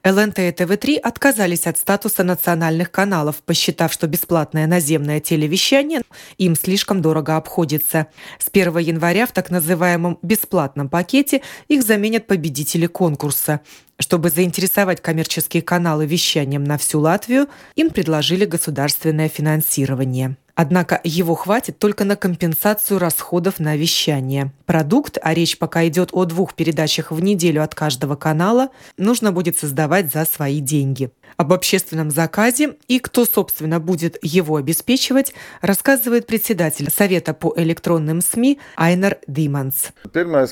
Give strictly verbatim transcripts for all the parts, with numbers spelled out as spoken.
эл эн тэ и тэ вэ три отказались от статуса национальных каналов, посчитав, что бесплатное наземное телевещание им слишком дорого обходится. С первого января в так называемом бесплатном пакете их заменят победители конкурса. Чтобы заинтересовать коммерческие каналы вещанием на всю Латвию, им предложили государственное финансирование. Однако его хватит только на компенсацию расходов на вещание. Продукт, а речь пока идет о двух передачах в неделю от каждого канала, нужно будет создавать за свои деньги. Об общественном заказе и кто, собственно, будет его обеспечивать, рассказывает председатель Совета по электронным СМИ Айнар Диманс. В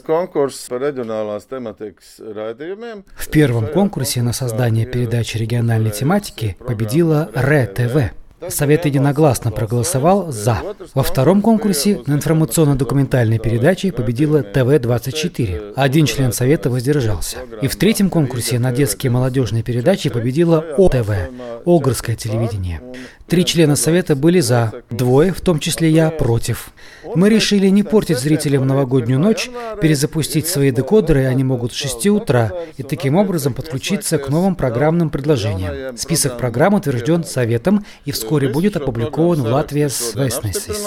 первом конкурсе на создание передачи региональной тематики победила РЕ-ТВ. Совет единогласно проголосовал «за». Во втором конкурсе на информационно-документальной передаче победила тэ вэ двадцать четыре. Один член Совета воздержался. И в третьем конкурсе на детские и молодежные передачи победила о тэ вэ, Огрское телевидение. Три члена Совета были «за», двое, в том числе я, против. Мы решили не портить зрителям новогоднюю ночь, перезапустить свои декодеры, они могут с шести утра, и таким образом подключиться к новым программным предложениям. Список программ утвержден Советом и вскоре будет опубликован в Латвijas vēstnesis.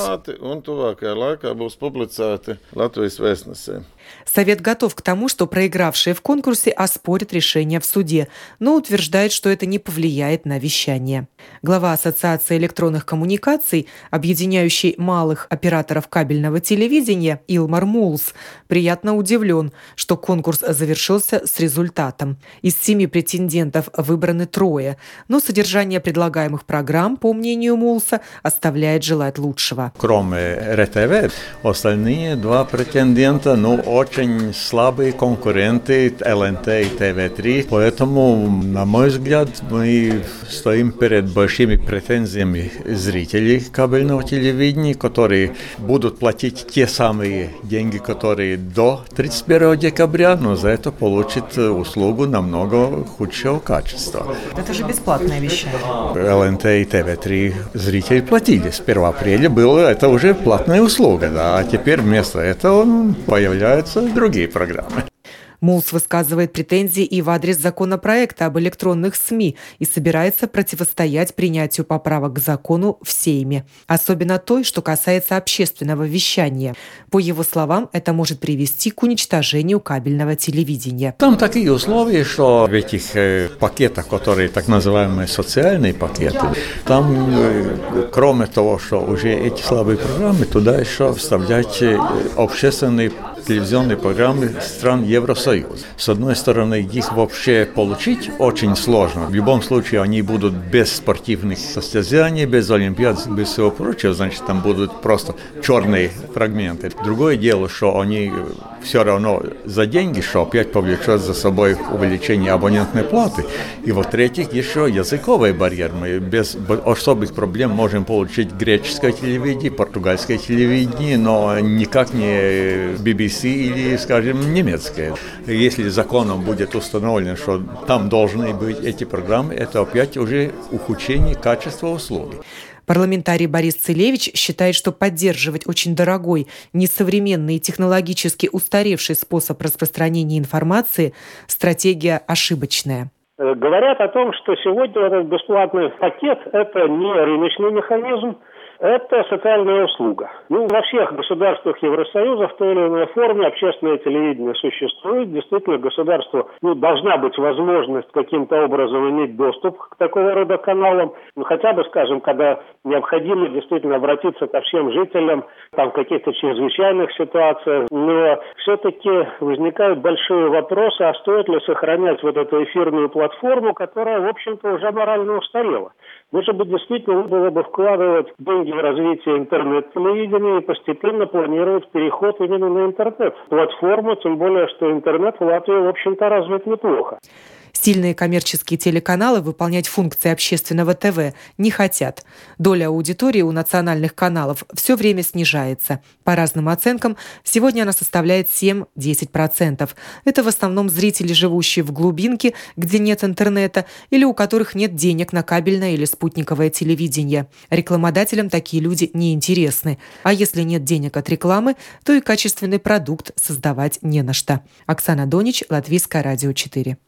Совет готов к тому, что проигравшие в конкурсе оспорят решение в суде, но утверждает, что это не повлияет на вещание. Глава Ассоциации электронных коммуникаций, объединяющей малых операторов кабельного телевидения, Илмар Мулс, приятно удивлен, что конкурс завершился с результатом. Из семи претендентов выбраны трое, но содержание предлагаемых программ, по мнению Мулса, оставляет желать лучшего. Кроме РЕ-ТВ, остальные два претендента, ну, очень слабые конкуренты эл эн тэ и тэ вэ три, поэтому, на мой взгляд, мы стоим перед большими претензиями зрителей кабельного телевидения, которые будут платить те самые деньги, которые до тридцать первого декабря, но за это получат услугу намного худшего качества. Это же бесплатное вещание. эл эн тэ и тэ вэ три зрители платили. С первого апреля было это уже платная услуга, да, а теперь вместо этого появляются другие программы. Мулс высказывает претензии и в адрес законопроекта об электронных СМИ и собирается противостоять принятию поправок к закону в Сейме. Особенно той, что касается общественного вещания. По его словам, это может привести к уничтожению кабельного телевидения. Там такие условия, что в этих э, пакетах, которые так называемые социальные пакеты, там, э, кроме того, что уже эти слабые программы, туда еще вставлять э, общественные телевизионные программы стран Евросоюза. С одной стороны, их вообще получить очень сложно. В любом случае, они будут без спортивных состязаний, без олимпиад, без всего прочего. Значит, там будут просто черные фрагменты. Другое дело, что они все равно за деньги, что опять повлечет за собой увеличение абонентной платы. И, во-третьих, еще языковый барьер. Мы без особых проблем можем получить греческое телевидение, португальское телевидение, но никак не би би си или, скажем, немецкое. Если законом будет установлено, что там должны быть эти программы, это опять уже ухудшение качества услуги. Парламентарий Борис Целевич считает, что поддерживать очень дорогой, несовременный и технологически устаревший способ распространения информации – стратегия ошибочная. Говорят о том, что сегодня этот бесплатный пакет – это не рыночный механизм, это социальная услуга. Ну, во всех государствах Евросоюза в той или иной форме общественное телевидение существует. Действительно, государству ну, должна быть возможность каким-то образом иметь доступ к такого рода каналам. Ну, хотя бы, скажем, когда необходимо действительно обратиться ко всем жителям там, в каких-то чрезвычайных ситуациях. Но все-таки возникают большие вопросы, а стоит ли сохранять вот эту эфирную платформу, которая, в общем-то, уже морально устарела. Может быть, действительно было бы вкладывать деньги в развитие интернет-телевидения и постепенно планировать переход именно на интернет-платформу, тем более, что интернет в Латвии, в общем-то, развит неплохо. Сильные коммерческие телеканалы выполнять функции общественного ТВ не хотят. Доля аудитории у национальных каналов все время снижается. По разным оценкам, сегодня она составляет семь-десять процентов. Это в основном зрители, живущие в глубинке, где нет интернета, или у которых нет денег на кабельное или спутниковое телевидение. Рекламодателям такие люди не интересны. А если нет денег от рекламы, то и качественный продукт создавать не на что. Оксана Донич, Латвийское радио четыре.